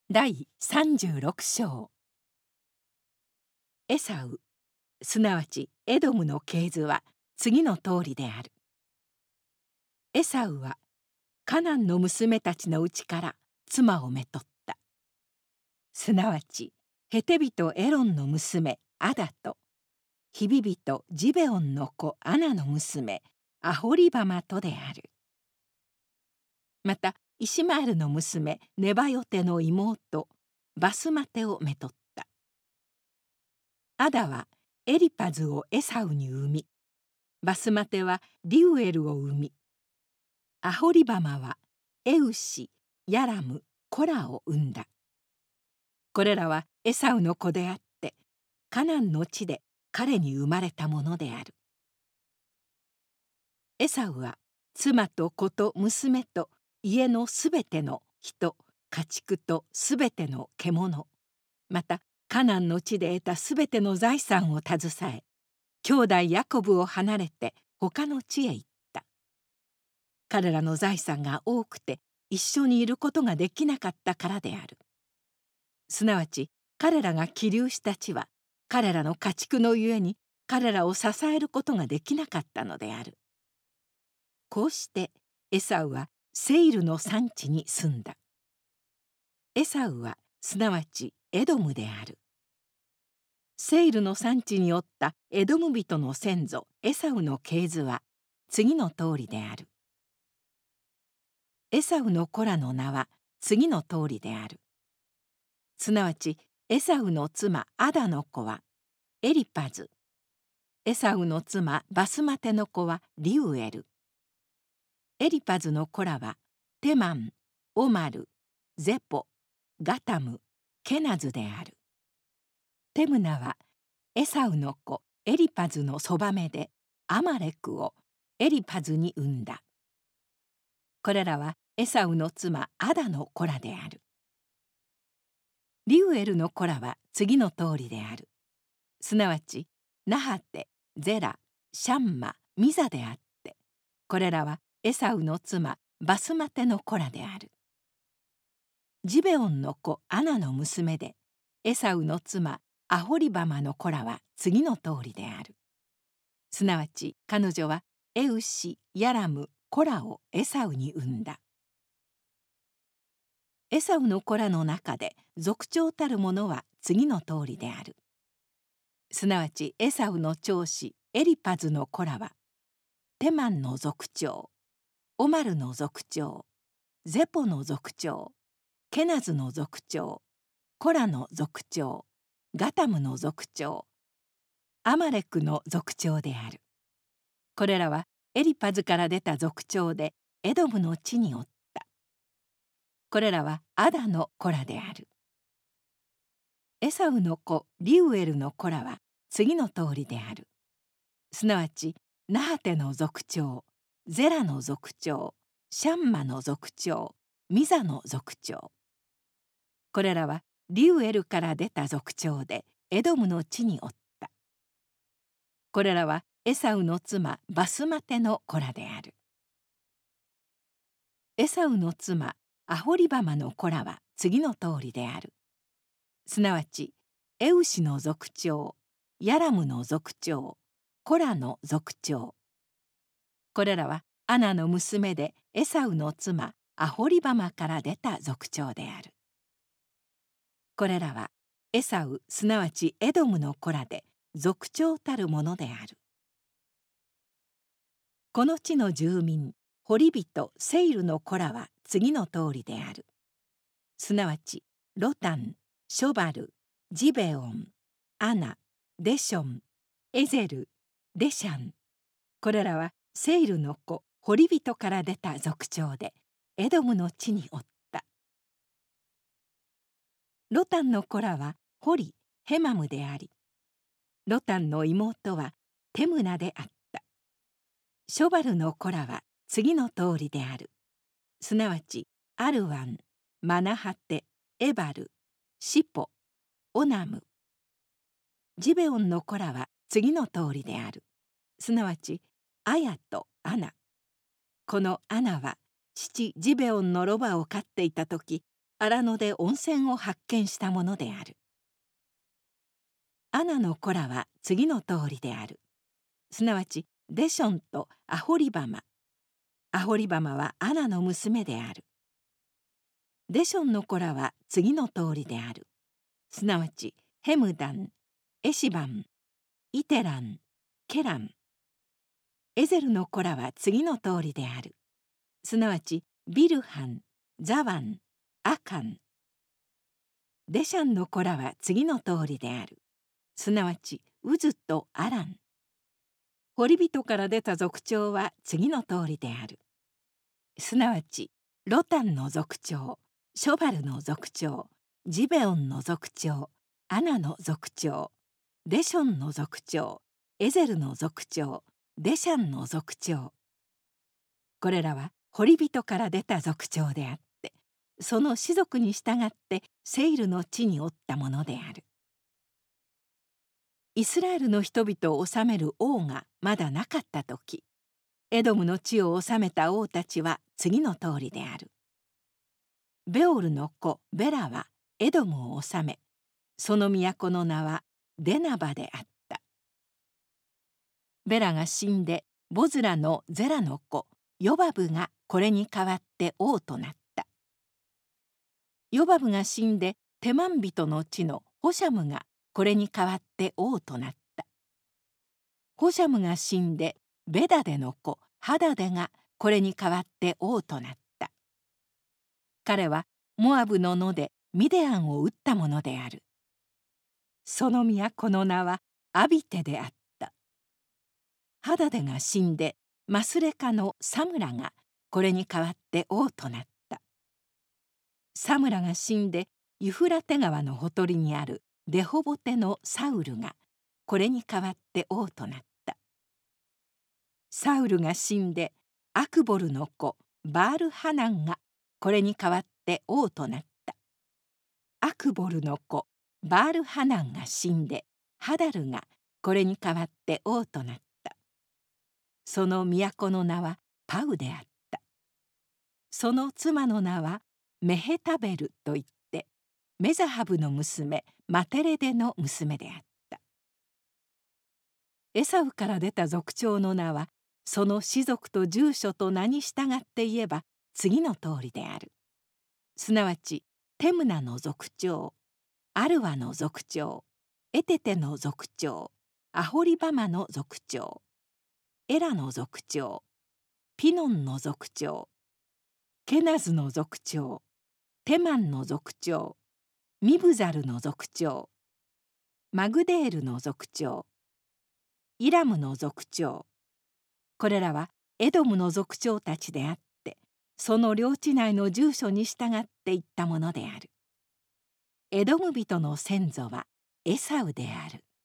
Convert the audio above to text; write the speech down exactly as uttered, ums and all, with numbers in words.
だいさんじゅうろく章。エサウ、すなわちエドムの系図は次の通りである。エサウはカナンの娘たちのうちから妻をめとった。すなわちヘテ人エロンの娘アダとヒビ人ジベオンの子アナの娘アホリバマとである。またイシマエルの娘ネバヨテの妹バスマテをめとった。アダはエリパズをエサウに産み、バスマテはリウエルを産み、アホリバマはエウシ、ヤラム、コラを産んだ。これらはエサウの子であって、カナンの地で彼に生まれたものである。エサウは妻と子と娘と家のすべての人、家畜とすべての獣、またカナンの地で得たすべての財産を携え、兄弟ヤコブを離れて他の地へ行った。彼らの財産が多くて一緒にいることができなかったからである。すなわち彼らが起立した地は彼らの家畜のゆえに彼らを支えることができなかったのである。こうしてエサウはセイルの産地に住んだ。エサウはすなわちエドムである。セイルの産地におったエドム人の先祖エサウの系図は次の通りである。エサウの子らの名は次の通りである。すなわちエサウの妻アダの子はエリパズ、エサウの妻バスマテの子はリウエル。エリパズの子らはテマン、オマル、ゼポ、ガタム、ケナズである。テムナはエサウの子エリパズのそばめでアマレクをエリパズに産んだ。これらはエサウの妻アダの子らである。リウエルの子らは次の通りである。すなわちナハテ、ゼラ、シャンマ、ミザであって、これらはエサウの妻バスマテの子らである。ジベオンの子アナの娘でエサウの妻アホリバマの子らは次の通りである。すなわち彼女はエウシ、ヤラム、コラをエサウに産んだ。エサウの子らの中で族長たる者は次の通りである。すなわちエサウの長子エリパズの子らはテマンの族長、オマルの族長、ゼポの族長、ケナズの族長、コラの族長、ガタムの族長、アマレクの族長である。これらはエリパズから出た族長でエドムの地におった。これらはアダの子らである。エサウの子リウエルの子らは次の通りである。すなわちナハテの族長、ゼラの族長、シャンマの族長、ミザの族長。これらはリウエルから出た族長でエドムの地におった。これらはエサウの妻バスマテの子らである。エサウの妻アホリバマの子らは次の通りである。すなわちエウシの族長、ヤラムの族長、コラの族長。これらはアナの娘でエサウの妻アホリバマから出た族長である。これらはエサウすなわちエドムの子らで族長たるものである。この地の住民ホリ人セイルの子らは次の通りである。すなわちロタン、ショバル、ジベオン、アナ、デション、エゼル、デシャン。これらはセイルの子ホリ人から出た族長でエドムの地におった。ロタンの子らはホリ、ヘマムであり、ロタンの妹はテムナであった。ショバルの子らは次の通りである。すなわちアルワン、マナハテ、エバル、シポ、オナム。ジベオンの子らは次の通りである。すなわちアヤとアナ。このアナは父ジベオンのロバを飼っていた時、 荒野で温泉を発見したものである。アナの子らは次の通りである。すなわちデションとアホリバマ。アホリバマはアナの娘である。デションの子らは次の通りである。すなわちヘムダン、エシバン、イテラン、ケラン。エゼルの子らは次の通りである。すなわちビルハン、ザワン、アカン。デシャンの子らは次の通りである。すなわちウズとアラン。堀人から出た族長は次の通りである。すなわちロタンの族長、ショバルの族長、ジベオンの族長、アナの族長、デションの族長、エゼルの族長、デシャンの族長。これらは堀人から出た族長であって、その氏族に従ってセイルの地におったものである。イスラエルの人々を治める王がまだなかった時、エドムの地を治めた王たちは次の通りである。ベオルの子ベラはエドムを治め、その都の名はデナバであった。ベラが死んでボズラのゼラの子ヨバブがこれに代わって王となった。ヨバブが死んでテマン人の地のホシャムがこれに代わって王となった。ホシャムが死んでベダデの子ハダデがこれに代わって王となった。彼はモアブの野でミデアンを撃ったものである。その都の名はアビテであった。ハダデが死んでマスレカのサムラがこれに代わって王となった。サムラが死んでユフラテ川のほとりにあるレホボテのサウルがこれに代わって王となった。サウルが死んでアクボルの子バールハナンがこれに代わって王となった。アクボルの子バールハナンが死んでハダルがこれに代わって王となった。その都の名はパウであった。その妻の名はメヘタベルといってメザハブの娘マテレデの娘であった。エサウから出た族長の名はその氏族と住所と名に従って言えば次の通りである。すなわちテムナの族長、アルワの族長、エテテの族長、アホリバマの族長、エラの族長、ピノンの族長、ケナズの族長、テマンの族長、ミブザルの族長、マグデールの族長、イラムの族長。これらはエドムの族長たちであって、その領地内の住所に従っていったものである。エドム人の先祖はエサウである。